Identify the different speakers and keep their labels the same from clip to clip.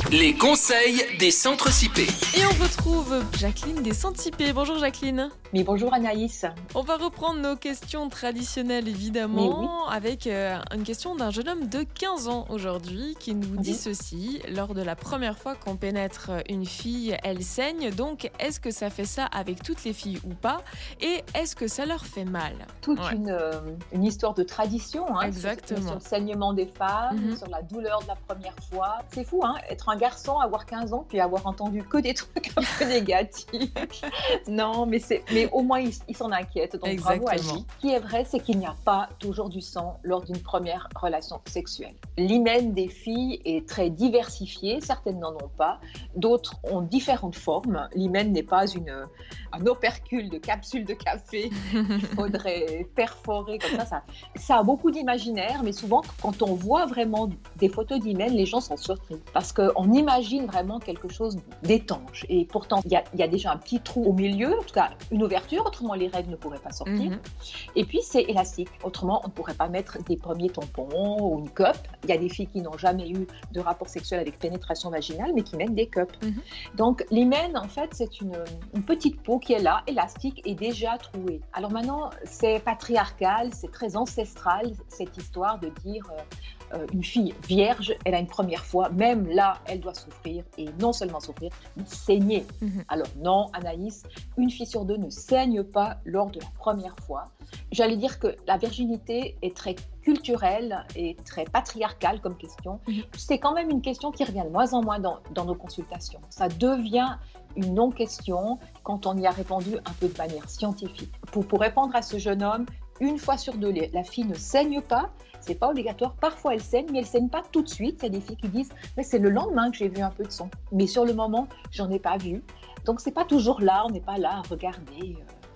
Speaker 1: Les conseils des centres CIP.
Speaker 2: Et on retrouve Jacqueline des Centres CIP. Bonjour Jacqueline.
Speaker 3: Mais bonjour Anaïs.
Speaker 2: On va reprendre nos questions traditionnelles évidemment avec une question d'un jeune homme de 15 ans aujourd'hui qui nous dit ceci. Lors de la première fois qu'on pénètre une fille, elle saigne. Donc est-ce que ça fait ça avec toutes les filles ou pas? Et est-ce que ça leur fait mal?
Speaker 3: Toute une histoire de tradition
Speaker 2: Exactement.
Speaker 3: Sur le saignement des femmes, sur la douleur de la première fois. C'est fou, être un garçon, avoir 15 ans, puis avoir entendu que des trucs un peu négatifs. Non, mais au moins, il s'en inquiète. Donc,
Speaker 2: Exactement.
Speaker 3: bravo à lui. Ce qui est vrai, c'est qu'il n'y a pas toujours du sang lors d'une première relation sexuelle. L'hymen des filles est très diversifié. Certaines n'en ont pas. D'autres ont différentes formes. L'hymen n'est pas un opercule de capsule de café qu'il faudrait perforer comme ça. Ça a beaucoup d'imaginaire, mais souvent, quand on voit vraiment des photos d'hymen, les gens sont surpris. Parce qu'on imagine vraiment quelque chose d'étanche. Et pourtant, il y a déjà un petit trou au milieu, en tout cas une ouverture, autrement les règles ne pourraient pas sortir. Et puis c'est élastique, autrement on ne pourrait pas mettre des premiers tampons ou une cup. Il y a des filles qui n'ont jamais eu de rapport sexuel avec pénétration vaginale, mais qui mettent des cups. Donc l'hymen, en fait, c'est une petite peau qui est là, élastique et déjà trouée. Alors maintenant, c'est patriarcal, c'est très ancestral, cette histoire de dire... une fille vierge, elle a une première fois, même là, elle doit souffrir, et non seulement souffrir, mais saigner. Alors non, Anaïs, une fille sur deux ne saigne pas lors de la première fois. J'allais dire que la virginité est très culturelle et très patriarcale comme question. C'est quand même une question qui revient de moins en moins dans nos consultations. Ça devient une non-question quand on y a répondu un peu de manière scientifique. Pour répondre à ce jeune homme, une fois sur deux, la fille ne saigne pas. C'est pas obligatoire. Parfois, elle saigne, mais elle saigne pas tout de suite. Il y a des filles qui disent « mais c'est le lendemain que j'ai vu un peu de sang. Mais sur le moment, j'en ai pas vu. » Donc, c'est pas toujours là. On n'est pas là à regarder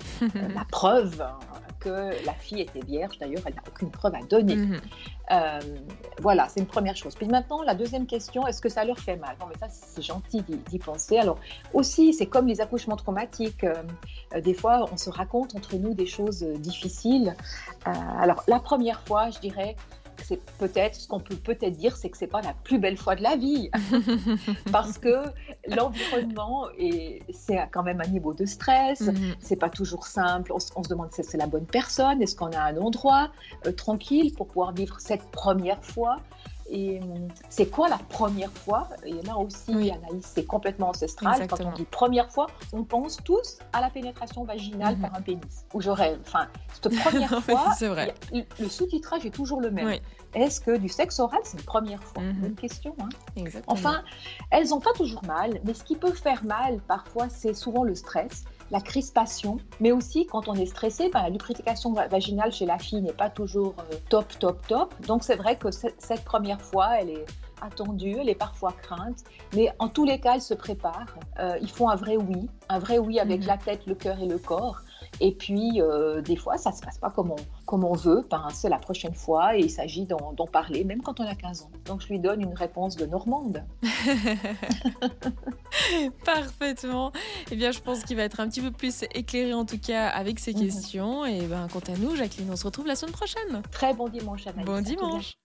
Speaker 3: la preuve que la fille était vierge. D'ailleurs, elle n'a aucune preuve à donner. Voilà, c'est une première chose. Puis maintenant, la deuxième question, est-ce que ça leur fait mal? Non, mais ça, c'est gentil d'y penser. Alors, aussi, c'est comme les accouchements traumatiques. Des fois, on se raconte entre nous des choses difficiles. Alors, la première fois, je dirais, c'est peut-être, ce qu'on peut peut-être dire, c'est que c'est pas la plus belle fois de la vie. Parce que l'environnement, c'est quand même un niveau de stress. C'est pas toujours simple. On se demande si c'est la bonne personne. Est-ce qu'on a un endroit tranquille pour pouvoir vivre cette première fois? Et c'est quoi la première fois? Et là aussi, Anaïs, c'est complètement ancestral.
Speaker 2: Exactement.
Speaker 3: Quand on dit première fois, on pense tous à la pénétration vaginale par un pénis. Ou je rêve. Enfin, cette première fois,
Speaker 2: c'est vrai.
Speaker 3: le sous-titrage est toujours le même.
Speaker 2: Oui.
Speaker 3: Est-ce que du sexe oral, c'est une première fois? Bonne question.
Speaker 2: Exactement.
Speaker 3: Enfin, elles n'ont pas toujours mal, mais ce qui peut faire mal, parfois, c'est souvent le stress, la crispation, mais aussi quand on est stressé, la lubrification vaginale chez la fille n'est pas toujours top. Donc c'est vrai que cette première fois, elle est attendue, elle est parfois crainte, mais en tous les cas, elle se prépare. Ils font un vrai oui avec la tête, le cœur et le corps. Et puis, des fois, ça ne se passe pas comme on veut. C'est la prochaine fois et il s'agit d'en parler, même quand on a 15 ans. Donc, je lui donne une réponse de Normande.
Speaker 2: Parfaitement. Eh bien, je pense qu'il va être un petit peu plus éclairé, en tout cas, avec ces questions. Et quant à nous, Jacqueline, on se retrouve la semaine prochaine.
Speaker 3: Très bon dimanche, Anaïs.
Speaker 2: Bon dimanche.